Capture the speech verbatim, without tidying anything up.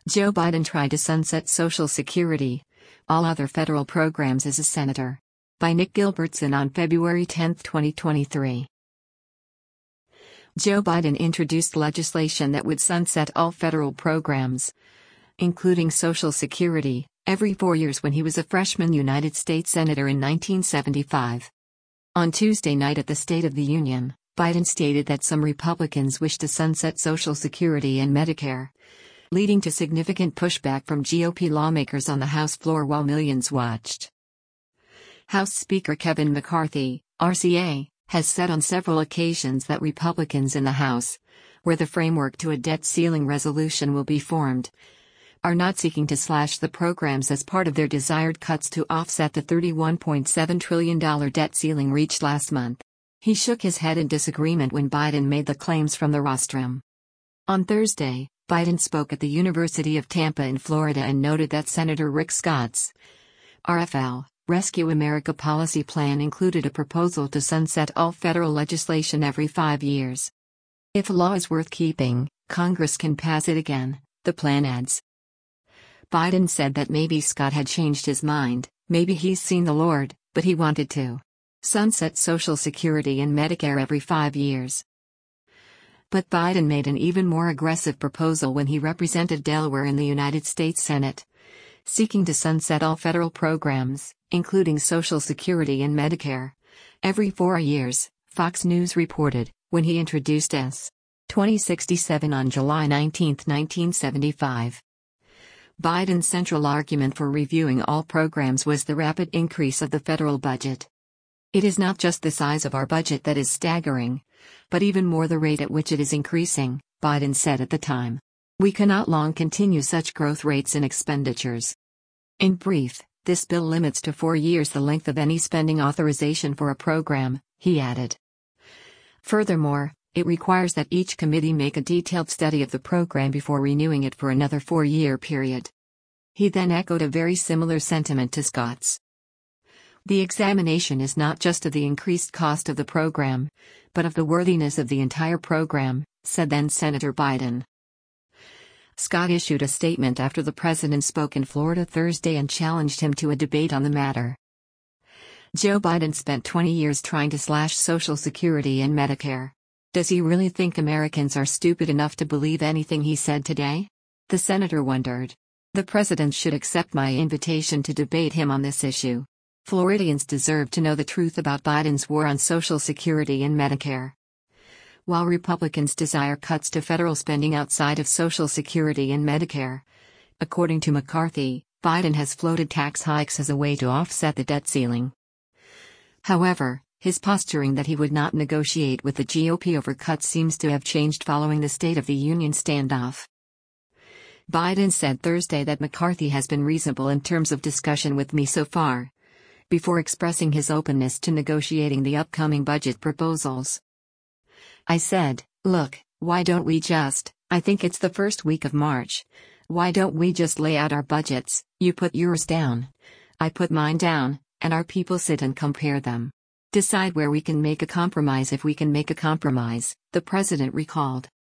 Joe Biden tried to sunset Social Security, all other federal programs as a senator. By Nick Gilbertson on February tenth, twenty twenty-three. Joe Biden introduced legislation that would sunset all federal programs, including Social Security, every four years when he was a freshman United States Senator in nineteen seventy-five. On Tuesday night at the State of the Union, Biden stated that some Republicans wish to sunset Social Security and Medicare, leading to significant pushback from G O P lawmakers on the House floor while millions watched. House Speaker Kevin McCarthy, R C A, has said on several occasions that Republicans in the House, where the framework to a debt ceiling resolution will be formed, are not seeking to slash the programs as part of their desired cuts to offset the thirty-one point seven trillion dollars debt ceiling reached last month. He shook his head in disagreement when Biden made the claims from the rostrum. On Thursday, Biden spoke at the University of Tampa in Florida and noted that Senator Rick Scott's R F L, Rescue America policy plan included a proposal to sunset all federal legislation every five years. If a law is worth keeping, Congress can pass it again, the plan adds. Biden said that maybe Scott had changed his mind, maybe he's seen the Lord, but he wanted to sunset Social Security and Medicare every five years. But Biden made an even more aggressive proposal when he represented Delaware in the United States Senate, seeking to sunset all federal programs, including Social Security and Medicare, every four years, Fox News reported, when he introduced S. twenty sixty-seven on July nineteenth, nineteen seventy-five. Biden's central argument for reviewing all programs was the rapid increase of the federal budget. It is not just the size of our budget that is staggering, but even more the rate at which it is increasing, Biden said at the time. We cannot long continue such growth rates in expenditures. In brief, this bill limits to four years the length of any spending authorization for a program, he added. Furthermore, it requires that each committee make a detailed study of the program before renewing it for another four-year period. He then echoed a very similar sentiment to Scott's. The examination is not just of the increased cost of the program, but of the worthiness of the entire program, said then Senator Biden. Scott issued a statement after the president spoke in Florida Thursday and challenged him to a debate on the matter. Joe Biden spent twenty years trying to slash Social Security and Medicare. Does he really think Americans are stupid enough to believe anything he said today? The senator wondered. The president should accept my invitation to debate him on this issue. Floridians deserve to know the truth about Biden's war on Social Security and Medicare. While Republicans desire cuts to federal spending outside of Social Security and Medicare, according to McCarthy, Biden has floated tax hikes as a way to offset the debt ceiling. However, his posturing that he would not negotiate with the G O P over cuts seems to have changed following the State of the Union standoff. Biden said Thursday that McCarthy has been reasonable in terms of discussion with me so far, before expressing his openness to negotiating the upcoming budget proposals. I said, look, why don't we just, I think it's the first week of March, why don't we just lay out our budgets, you put yours down, I put mine down, and our people sit and compare them. Decide where we can make a compromise if we can make a compromise, the president recalled.